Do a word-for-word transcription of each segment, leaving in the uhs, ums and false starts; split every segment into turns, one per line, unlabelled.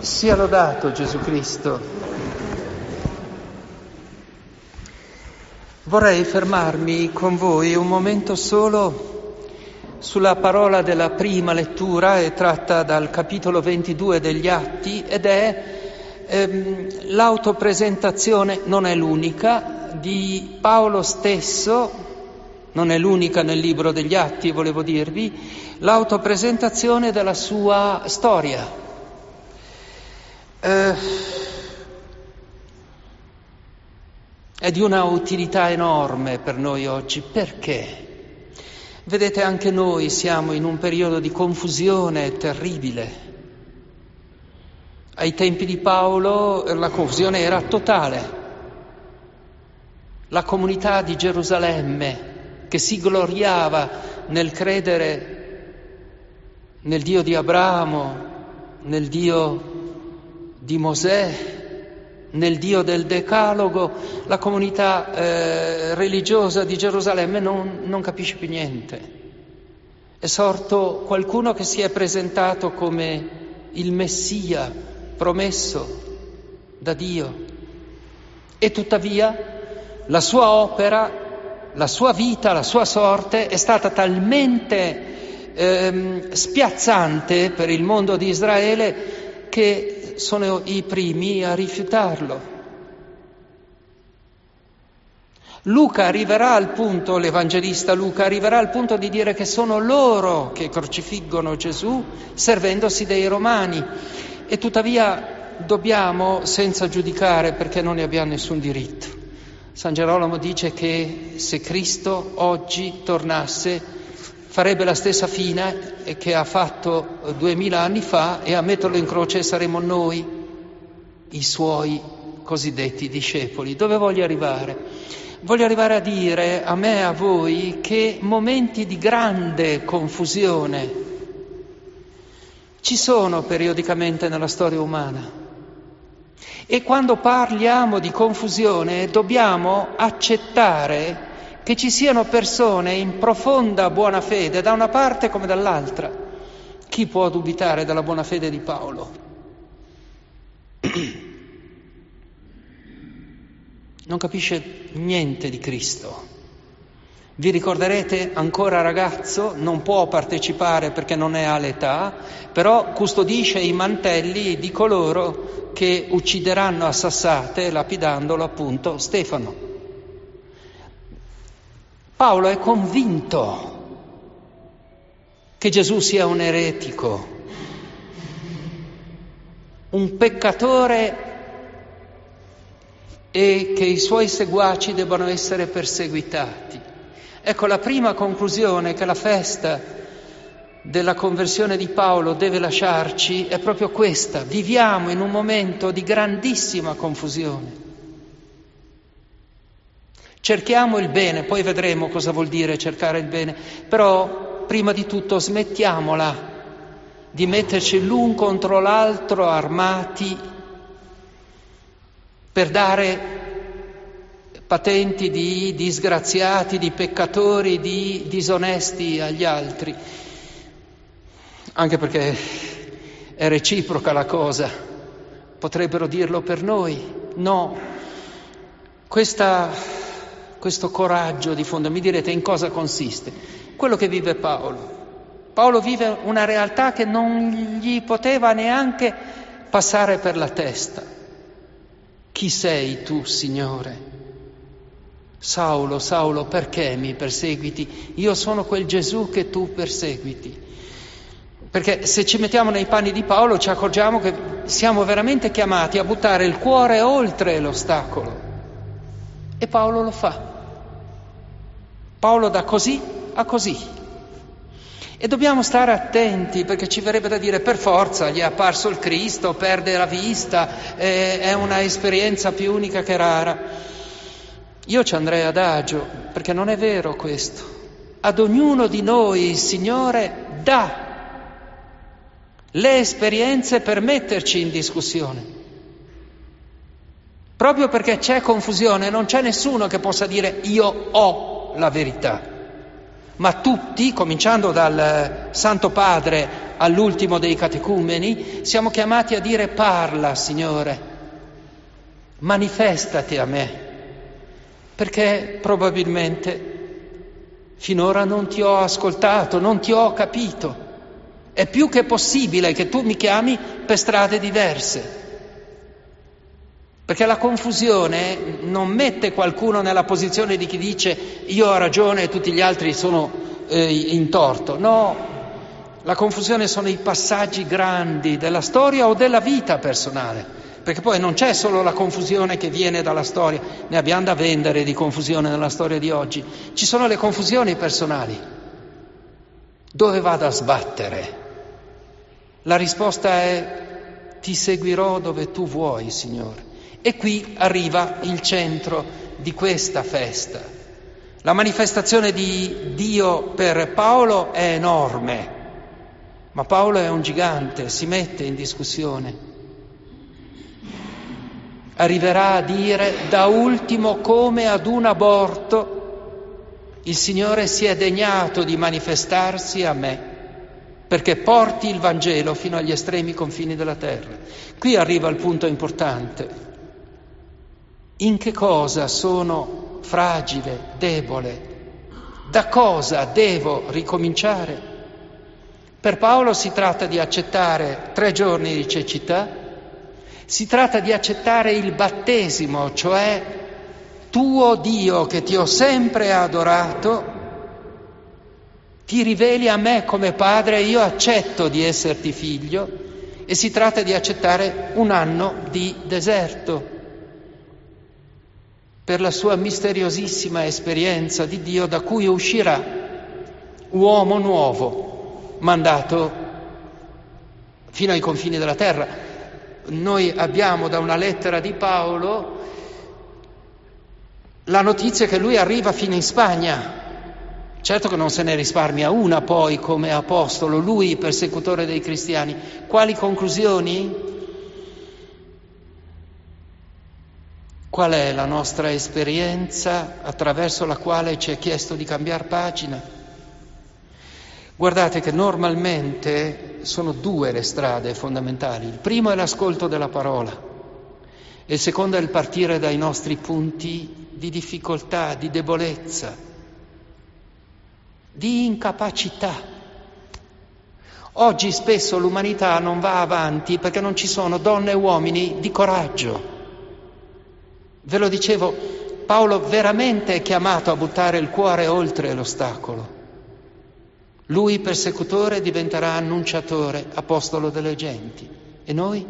Sia lodato Gesù Cristo. Vorrei fermarmi con voi un momento solo sulla parola della prima lettura, è tratta dal capitolo ventidue degli Atti ed è ehm, l'autopresentazione, non è l'unica, di Paolo stesso, non è l'unica nel libro degli Atti, volevo dirvi, l'autopresentazione della sua storia. Eh, è di una utilità enorme per noi oggi. Perché? Vedete, anche noi siamo in un periodo di confusione terribile. Ai tempi di Paolo la confusione era totale. La comunità di Gerusalemme, che si gloriava nel credere nel Dio di Abramo, nel Dio di Mosè, nel Dio del Decalogo, la comunità eh, religiosa di Gerusalemme non, non capisce più niente. È sorto qualcuno che si è presentato come il Messia promesso da Dio e tuttavia la sua opera, la sua vita, la sua sorte è stata talmente ehm, spiazzante per il mondo di Israele che sono i primi a rifiutarlo. Luca arriverà al punto, l'evangelista Luca arriverà al punto di dire che sono loro che crocifiggono Gesù servendosi dei romani, e tuttavia dobbiamo, senza giudicare perché non ne abbiamo nessun diritto. San Gerolamo dice che se Cristo oggi tornasse farebbe la stessa fine che ha fatto duemila anni fa, e a metterlo in croce saremo noi, i suoi cosiddetti discepoli. Dove voglio arrivare? Voglio arrivare a dire a me e a voi che momenti di grande confusione ci sono periodicamente nella storia umana, e quando parliamo di confusione dobbiamo accettare che ci siano persone in profonda buona fede da una parte come dall'altra. Chi può dubitare della buona fede di Paolo? Non capisce niente di Cristo. Vi ricorderete, ancora ragazzo, non può partecipare perché non è all'età, però custodisce i mantelli di coloro che uccideranno a sassate, lapidandolo appunto, Stefano. Paolo è convinto che Gesù sia un eretico, un peccatore, e che i suoi seguaci debbano essere perseguitati. Ecco, la prima conclusione che la festa della conversione di Paolo deve lasciarci è proprio questa: viviamo in un momento di grandissima confusione. Cerchiamo il bene, poi vedremo cosa vuol dire cercare il bene, però prima di tutto smettiamola di metterci l'un contro l'altro armati per dare patenti di disgraziati, di peccatori, di disonesti agli altri, anche perché è reciproca la cosa, potrebbero dirlo per noi. No, questa... Questo coraggio di fondo, mi direte in cosa consiste? Quello che vive Paolo. Paolo vive una realtà che non gli poteva neanche passare per la testa. Chi sei tu, Signore? Saulo, Saulo, perché mi perseguiti? Io sono quel Gesù che tu perseguiti. Perché se ci mettiamo nei panni di Paolo ci accorgiamo che siamo veramente chiamati a buttare il cuore oltre l'ostacolo. E Paolo lo fa. Paolo da così a così. E dobbiamo stare attenti, perché ci verrebbe da dire per forza gli è apparso il Cristo, perde la vista, eh, è una esperienza più unica che rara. Io ci andrei adagio, perché non è vero questo. Ad ognuno di noi il Signore dà le esperienze per metterci in discussione. Proprio perché c'è confusione, non c'è nessuno che possa dire io ho la verità, ma tutti, cominciando dal Santo Padre all'ultimo dei catecumeni, siamo chiamati a dire: parla, Signore, manifestati a me, perché probabilmente finora non ti ho ascoltato, non ti ho capito. È più che possibile che tu mi chiami per strade diverse, perché la confusione non mette qualcuno nella posizione di chi dice io ho ragione e tutti gli altri sono eh, in torto. No, la confusione sono i passaggi grandi della storia o della vita personale, perché poi non c'è solo la confusione che viene dalla storia, ne abbiamo da vendere di confusione nella storia di oggi, ci sono le confusioni personali. Dove vado a sbattere? La risposta è: ti seguirò dove tu vuoi, Signore. E qui arriva il centro di questa festa. La manifestazione di Dio per Paolo è enorme, ma Paolo è un gigante, si mette in discussione. Arriverà a dire: da ultimo, come ad un aborto, il Signore si è degnato di manifestarsi a me, perché porti il Vangelo fino agli estremi confini della terra. Qui arriva il punto importante. In che cosa sono fragile, debole? Da cosa devo ricominciare? Per Paolo si tratta di accettare tre giorni di cecità, si tratta di accettare il battesimo, cioè tuo Dio che ti ho sempre adorato, ti riveli a me come padre, io accetto di esserti figlio, e si tratta di accettare un anno di deserto per la sua misteriosissima esperienza di Dio, da cui uscirà uomo nuovo, mandato fino ai confini della terra. Noi abbiamo da una lettera di Paolo la notizia che lui arriva fino in Spagna. Certo che non se ne risparmia una poi come apostolo, lui persecutore dei cristiani. Quali conclusioni? Qual è la nostra esperienza attraverso la quale ci è chiesto di cambiare pagina? Guardate che normalmente sono due le strade fondamentali. Il primo è l'ascolto della parola e il secondo è il partire dai nostri punti di difficoltà, di debolezza, di incapacità. Oggi spesso l'umanità non va avanti perché non ci sono donne e uomini di coraggio. Ve lo dicevo, Paolo veramente è chiamato a buttare il cuore oltre l'ostacolo. Lui, persecutore, diventerà annunciatore, apostolo delle genti. E noi?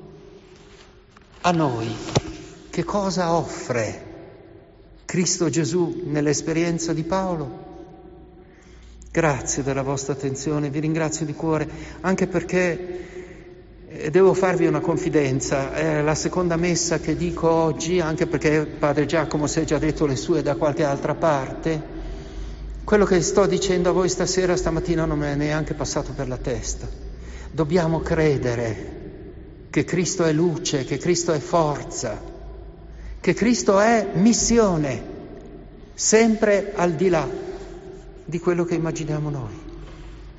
A noi, che cosa offre Cristo Gesù nell'esperienza di Paolo? Grazie della vostra attenzione, vi ringrazio di cuore, anche perché devo farvi una confidenza. È la seconda messa che dico oggi, anche perché padre Giacomo si è già detto le sue da qualche altra parte. Quello che sto dicendo a voi stasera, stamattina, non me ne è neanche passato per la testa. Dobbiamo credere che Cristo è luce, che Cristo è forza, che Cristo è missione, sempre al di là di quello che immaginiamo noi.